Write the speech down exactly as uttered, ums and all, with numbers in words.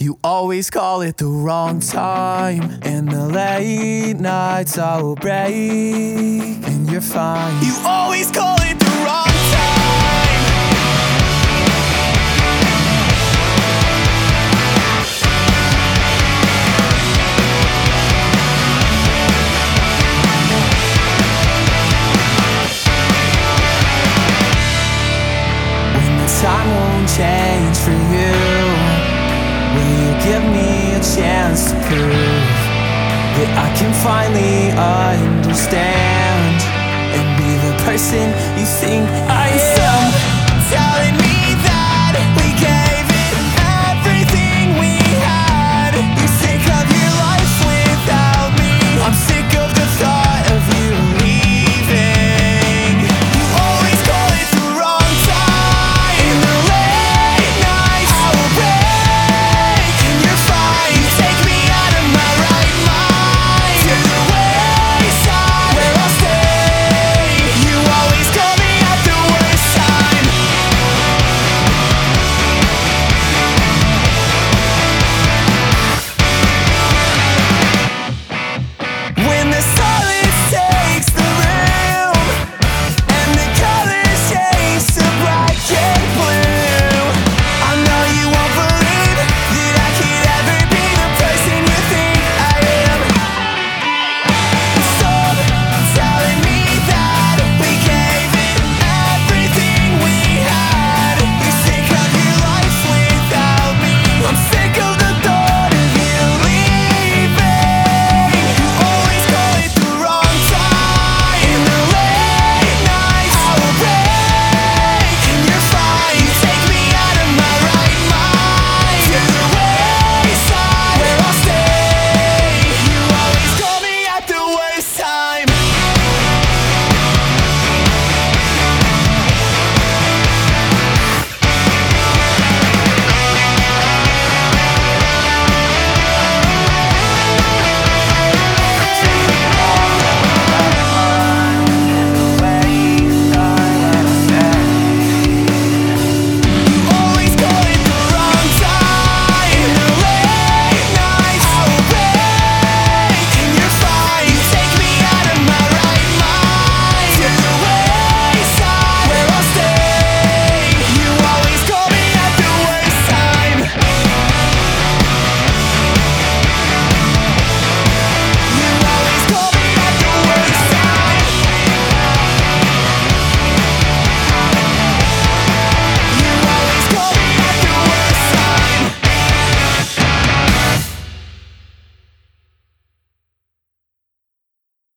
You always call it the wrong time, and the late nights I will break, and you're fine. You always call it the wrong time. When the time won't change for you, will you give me a chance to prove that I can finally understand and be the person you think I am?